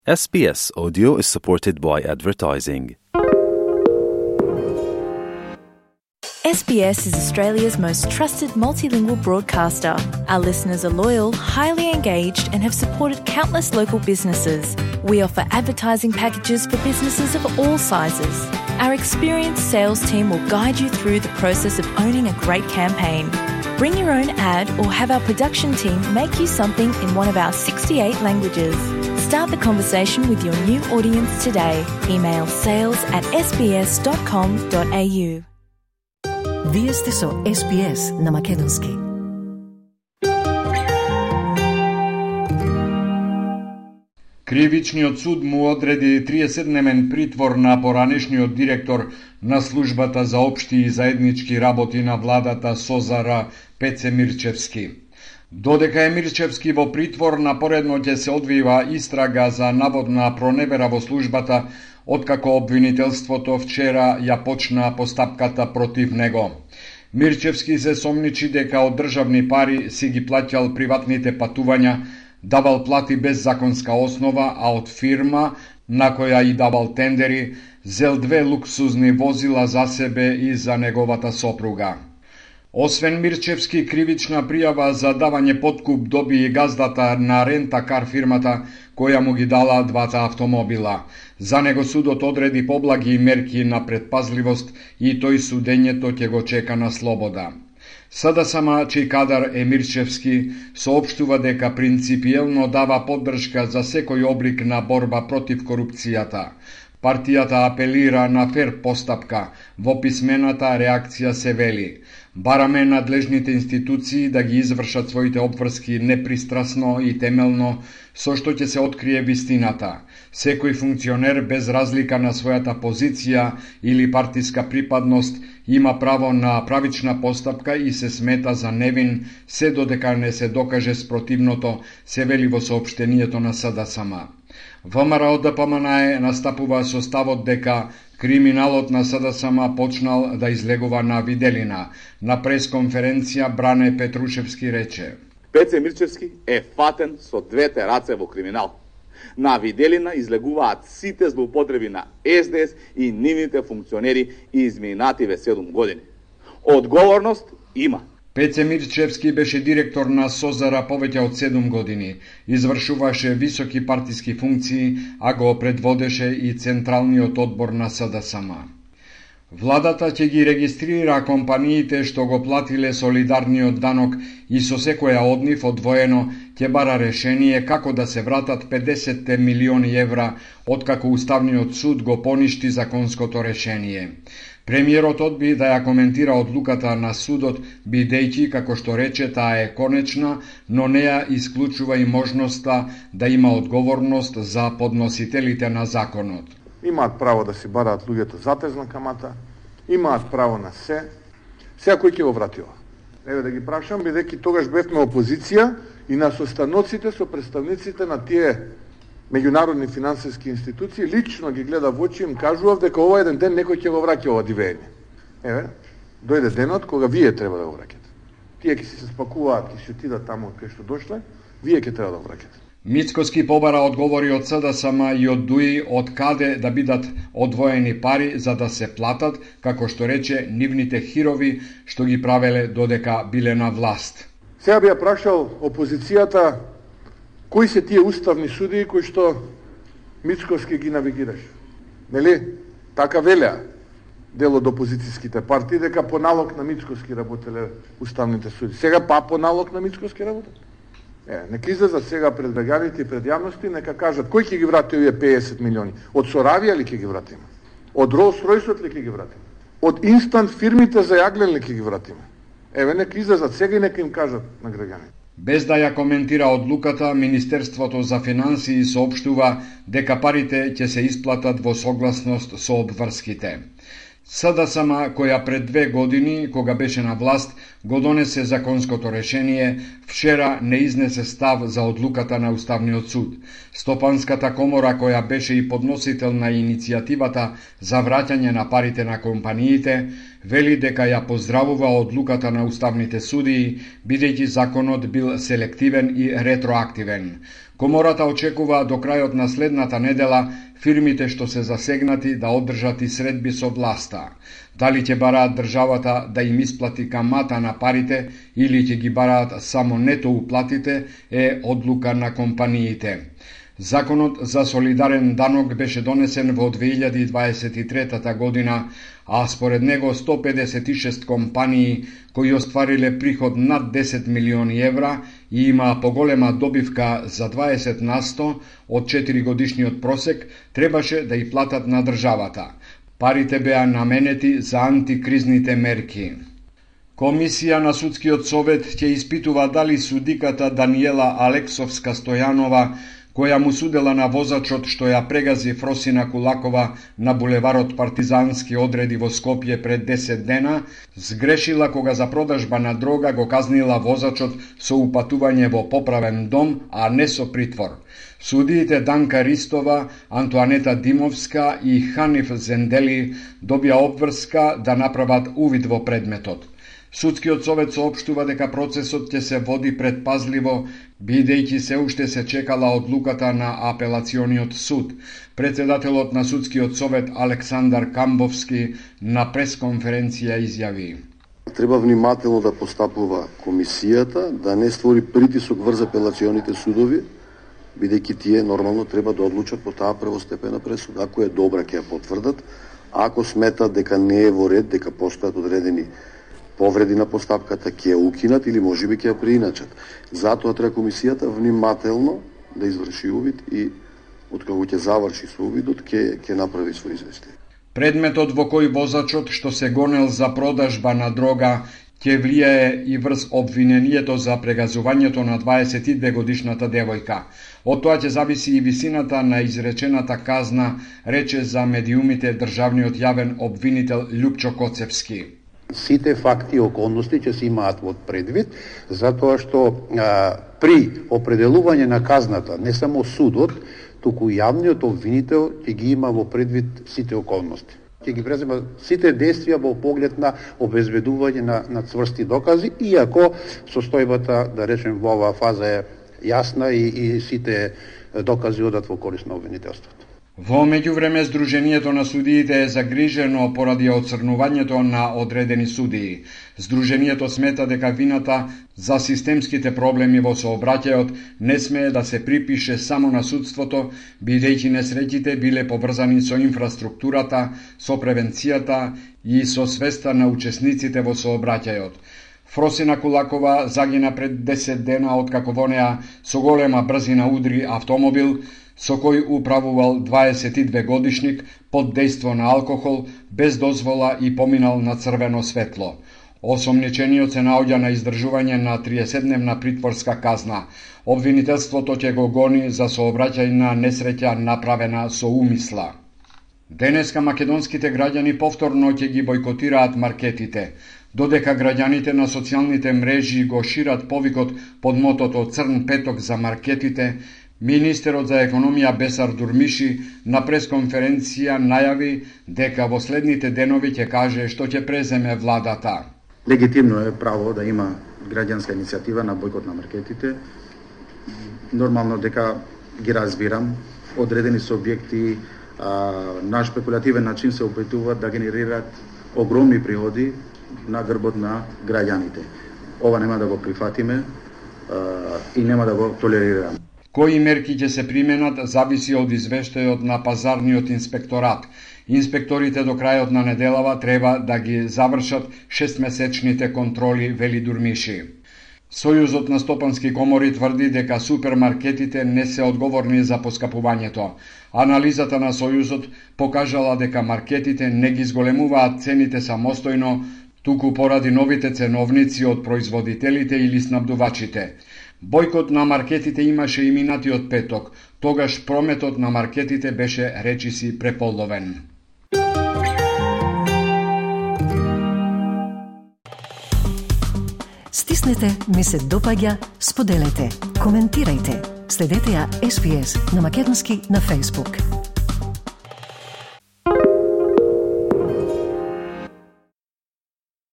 SBS Audio is supported by advertising. SBS is Australia's most trusted multilingual broadcaster. Our listeners are loyal, highly engaged, and have supported countless local businesses. We offer advertising packages for businesses of all sizes. Our experienced sales team will guide you through the process of owning a great campaign. Bring your own ad or have our production team make you something in one of our 68 languages. Start the conversation with your new audience today. Email sales@sbs.com.au. Вие сте со SBS на македонски. Кривичниот суд му одреди 30-дневен притвор на поранешниот директор на службата за општи и заеднички работи на владата СОЗАР Пеце Мирчевски. Додека е Мирчевски во притвор, напоредно ќе се одвива истрага за наводна проневера во службата, откако обвинителството вчера ја почна постапката против него. Мирчевски се сомничи дека од државни пари си ги плаќал приватните патувања, давал плати без законска основа, а од фирма, на која и давал тендери, зел 2 луксузни возила за себе и за неговата сопруга. Освен Мирчевски, кривична пријава за давање подкуп доби и газдата на рента-кар фирмата, која му ги дала двата автомобила. За него судот одреди поблаги мерки на предпазливост и тој судењето ќе го чека на слобода. СДСМ, чиј кадар е Мирчевски, соопштува дека принципиелно дава поддршка за секој облик на борба против корупцијата. Партијата апелира на фер постапка. Во писмената реакција се вели: бараме надлежните институции да ги извршат своите обврски непристрасно и темелно, со што ќе се открие вистината. Секој функционер без разлика на својата позиција или партиска припадност има право на правична постапка и се смета за невин се додека не се докаже спротивното, се вели во соопштението на СДСМ. ВМРО ДПМН настапува со ставот дека криминалот на СДСМ почнал да излегува на виделина. На пресконференција Бране Петрушевски рече: Пеце Мирчевски е фатен со двете раце во криминал. На виделина излегуваат сите злоупотреби на СДС и нивните функционери изминативе 7 години. Одговорност има. Пеце Мирчевски беше директор на СОЗАР повеќе од 7 години. Извршуваше високи партиски функции, а го предводеше и Централниот одбор на СДСМ. Владата ќе ги регистрира компаниите што го платиле солидарниот данок и со секоја од нив одвоено ќе бара решение како да се вратат 50 милиони евра, откако Уставниот суд го поништи законското решение. Премиерот одби да ја коментира одлуката на судот, бидејќи, како што рече, таа е конечна, но не ја исклучува и можноста да има одговорност за подносителите на законот. Имаат право да си бараат луѓето затезна камата, имаат право на се. Сега кој ќе го врати ова? Еве да ги прашам, бидејќи тогаш бевме опозиција и на состаноците со представниците на тие меѓународни финансиски институции, лично ги гледа во очи и им кажував дека ова еден ден некој ќе го враќа ова дивење. Еве, дојде денот кога вие треба да го враќате. Тие ќе се спакуваат, ќе си отидат таму кај што дошле, вие ќе треба да го враќате. Мицкоски побара одговори од СДСМ и од ДУИ од каде да бидат одвоени пари за да се платат, како што рече, нивните хирови што ги правеле додека биле на власт. Сега би ја прашал опозицијата кои се тие уставни судии кои што Мицкоски ги навигираш. Нели? Така велеа дел од опозицијските партии дека по налог на Мицкоски работеле уставните суди. Сега па по налог на Мицкоски работат. Нека излезат сега пред граѓаните и пред јавности, нека кажат кој ќе ги врати овие 50 милиони. Од Соравија ли ќе ги вратиме? Од Ролс-Ройсот ли ќе ги вратиме? Од инстант фирмите за јаглен ли ќе ги вратиме? Еве нека излезат сега и нека им кажат на граѓаните. Без да ја коментира одлуката, Министерството за финансии соопштува дека парите ќе се исплатат во согласност со обврските. СДСМ, која пред 2 години, кога беше на власт, го донесе законското решение, вчера не изнесе став за одлуката на Уставниот суд. Стопанската комора, која беше и подносител на иницијативата за враќање на парите на компаниите, вели дека ја поздравува одлуката на уставните судии, бидејќи законот бил селективен и ретроактивен. Комората очекува до крајот на следната недела фирмите што се засегнати да одржат и средби со власта. Дали ќе бараат државата да им исплати камата на парите или ќе ги бараат само нето уплатите е одлука на компаниите. Законот за солидарен данок беше донесен во 2023 година, а според него 156 компании кои оствариле приход над 10 милиони евра и има поголема добивка за 20% од 4 годишниот просек, требаше да и платат на државата. Парите беа наменети за антикризните мерки. Комисија на Судскиот совет ќе испитува дали судиката Даниела Алексовска-Стојанова, која му судела на возачот што ја прегази Фросина Кулакова на булеварот Партизански одреди во Скопје пред 10 дена, сгрешила кога за продажба на дрога го казнила возачот со упатување во поправен дом, а не со притвор. Судиите Данка Ристова, Антуанета Димовска и Ханиф Зендели добија обврска да направат увид во предметот. Судскиот совет соопштува дека процесот ќе се води предпазливо, бидејќи се уште се чекала одлуката на апелациониот суд. Председателот на Судскиот совет Александар Камбовски на пресконференција изјави: Треба внимателно да постапува комисијата, да не створи притисок врз апелационите судови, бидејќи тие нормално треба да одлучат по таа првостепена пресуда. Ако е добра, ќе ја потврдат, ако сметат дека не е во ред, дека постојат одредени повреди на постапката, ќе ја укинат или можеби ќе ја преиначат. Затоа треба комисијата внимателно да изврши увид и откако ќе заврши со увидот, ќе направи свој извештај. Предметот во кој возачот што се гонел за продажба на дрога ќе влијае и врз обвинението за прегазувањето на 22 годишната девојка. Од тоа ќе зависи и висината на изречената казна, рече за медиумите државниот јавен обвинител Љупчо Коцевски. Сите факти и околности ќе се имаат во предвид, затоа што при определување на казната не само судот, туку јавниот обвинител ќе ги има во предвид сите околности. Ќе ги презема сите действија во поглед на обезбедување на цврсти докази, иако состојбата, да речем, во оваа фаза е јасна и сите докази одат во корист на обвинителството. Во меѓувреме, Сдруженијето на судиите е загрижено поради оцрнувањето на одредени судии. Сдруженијето смета дека вината за системските проблеми во сообраќајот не смее да се припише само на судството, бидејќи несреќите биле поврзани со инфраструктурата, со превенцијата и со свеста на учесниците во сообраќајот. Фросина Кулакова загина пред 10 дена откако во неа со голема брзина удри автомобил со кој управувал 22 годишник под дејство на алкохол, без дозвола и поминал на црвено светло. Осомничениот се наоѓа на издржување на 30-дневна притворска казна. Обвинителството ќе го гони за сообраќајна несреќа направена со умисла. Денеска македонските граѓани повторно ќе ги бойкотираат маркетите. Додека граѓаните на социјалните мрежи го шират повикот под мотото Црн петок за маркетите, Министерот за економија Бесар Дурмиши на пресконференција најави дека во следните денови ќе каже што ќе преземе владата. Легитимно е право да има граѓанска иницијатива на бойкот на маркетите. Нормално дека ги разбирам, одредени субјекти на шпекулативен начин се опитуваат да генерираат огромни приходи на грбот на граѓаните. Ова нема да го прифатиме и нема да го толерираме. Кои мерки ќе се применат зависи од извештајот на пазарниот инспекторат. Инспекторите до крајот на неделава треба да ги завршат 6-месечните контроли, вели Дурмиши. Сојузот на стопански комори тврди дека супермаркетите не се одговорни за поскапувањето. Анализата на Сојузот покажала дека маркетите не ги зголемуваат цените самостојно, туку поради новите ценовници од производителите или снабдувачите. Бойкот на маркетите имаше и минатиот петок, тогаш прометот на маркетите беше речиси преполовен. Стиснете, ми се допаѓа, споделете, коментирајте. Следете ја SPS на македонски на Facebook.